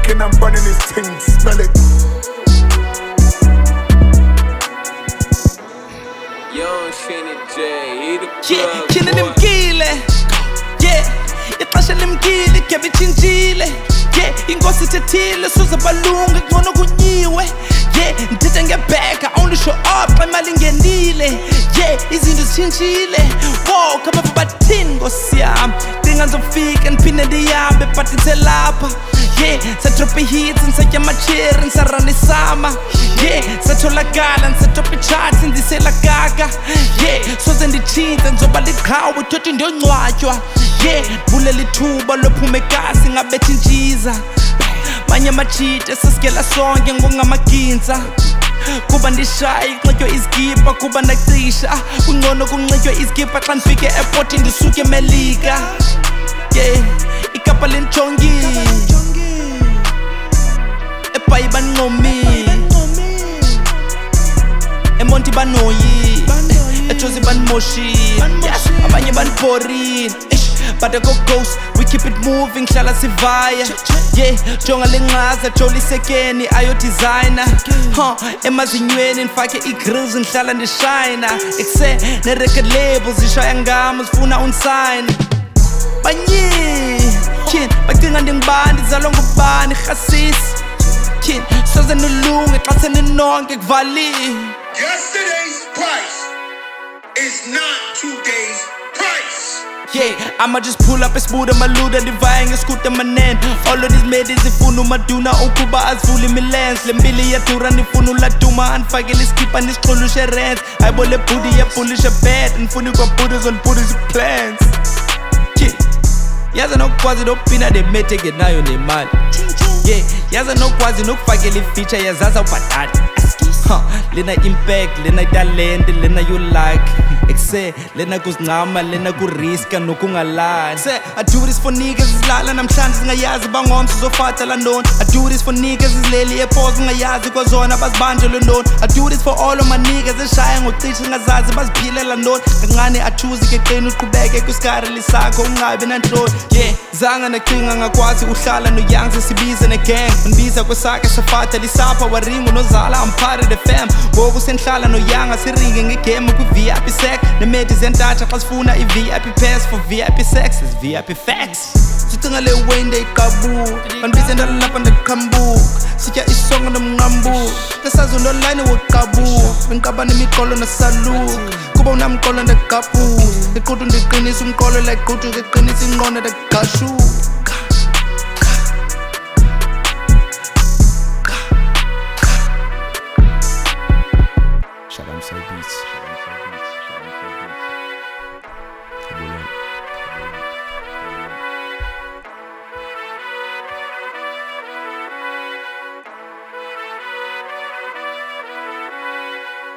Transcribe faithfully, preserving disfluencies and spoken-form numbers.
cooking and burning his thing, smell it. Young Shannon J, he the plug, Yeah, kina boy. nimgile. Yeah, ixesha limgile kebe chinjile. Yeah, inkosi ithethile suza balunga ngcono kunyiwe. Yeah, ndithethe ngebheka only show up xa imali ingenile. Yeah, izinto zitshintshile. Wow, kababa bathini nkosi yami. Cinga ndizofika ndiphinde ndihambe but nditselapha. Yeah, sadropa hits ndisatya amacheri ndisarana isama. Yeah, satholakala ndisatopa icharts ndisela gaga. Yeah, soze nditshintshe ndizoba liqhawe thothi ndiyongcwatywa. Yeah, bulela ithuba lophume ekasi ngabethi intshiza. Manye amachita sasikela sonke ngokungamaginza. Kuba ndishaye kunxitywe izikipa kuba ndacisha. Kungcono kunxitywe izikipa xa ndifike airport ndisuke emelika. Yeah, ikapa lentshongile eBhayi banqomile, eMonti banoyile, eJozi banimoshile, abanye banibhorile. But I go ghost, we keep it moving, hlala sivaya. Yeah, jonga lenqaza, joli sekeni, ayo designer. Huh, emazinyweni nifake i-grills ngihlala ndishayina. Ekuse ne-record labels zishaya ngami zifuna unsign. Banye, kid, bacinga ndingubani ndizalwa ngubani khasisi. Kid, soze nilunge xa seninonke kuvalile. Yesterday's price is not today's price. Yeah, I'ma just pull up esibuda maluda divine ngeskuta manen. All of these ladies ifuna umaduna ukuba azivule imilens. Le mbili yadura nifuna uladuma anifakele iskipa nisixolushe rent. Hayibo le booty yabulisha bed nifuna ikwabudas on booties plans. Yeah, yaza nokwazi nokuphinda demete ngenayo nemali. Yeah, yaza nokwazi nokufakela ifeature yazaza ubhadala. Huh, lena impact, lena talent, lena you like. Ekuse, lena kuzincama, lena kuriska nokungalali. Say, I do this for niggas izilala namhlanje zingayazi bangomso zofata landoni. I do this for niggas izileli epose zingayazi kwazona bazibanjelwe ndoni. I do this for all of my niggas eshaya ngocishe zingazazi baziphilela ndoni. Kancane athuzi keqini uqhubeke kwiskari lisakho ungabi nanhloni. Yeah, zanga nacinga ngakwazi uhlala noyoung sesibize negang. Ndibiza kwesakhe safata lisapha waringo nozala I'm part of the fam. Ngoku senhlala noyoung asiringe ngegame kwi-V I P sec. Nemedi zentatha xa sifuna i-V I P pass for V I P sex is V I P facts. Sicinga le wende iqabuka bandibize ndalapha ndaqhambuka. Sitya isongo nomnqambuka ngesazo ndoline woqabuka. Bendiqaba nemiqolo nasaluka kuba unamqolo ndaqabuka. Iquthu ndiqinisa umqolo like quthu ngeqinisa inqondo ndaqashuka.